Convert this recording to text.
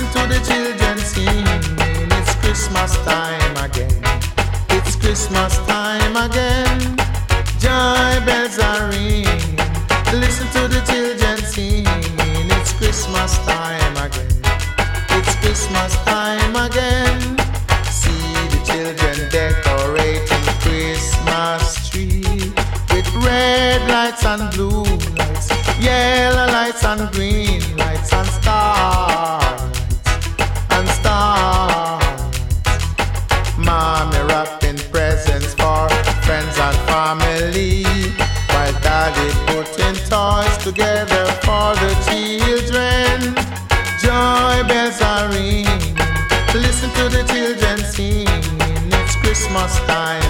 Listen to the children singing. It's Christmas time again. It's Christmas time again. Joy bells are ringing. Listen to the children singing. It's Christmas time again. It's Christmas time again. See the children decorating Christmas tree with red lights and blue lights, yellow lights and green lights, and starlights and starlights. Mommy wrapping presents for friends and family, while Daddy putting toys together for the children. Joy bells are ringing. Listen to the children singing. It's Christmas time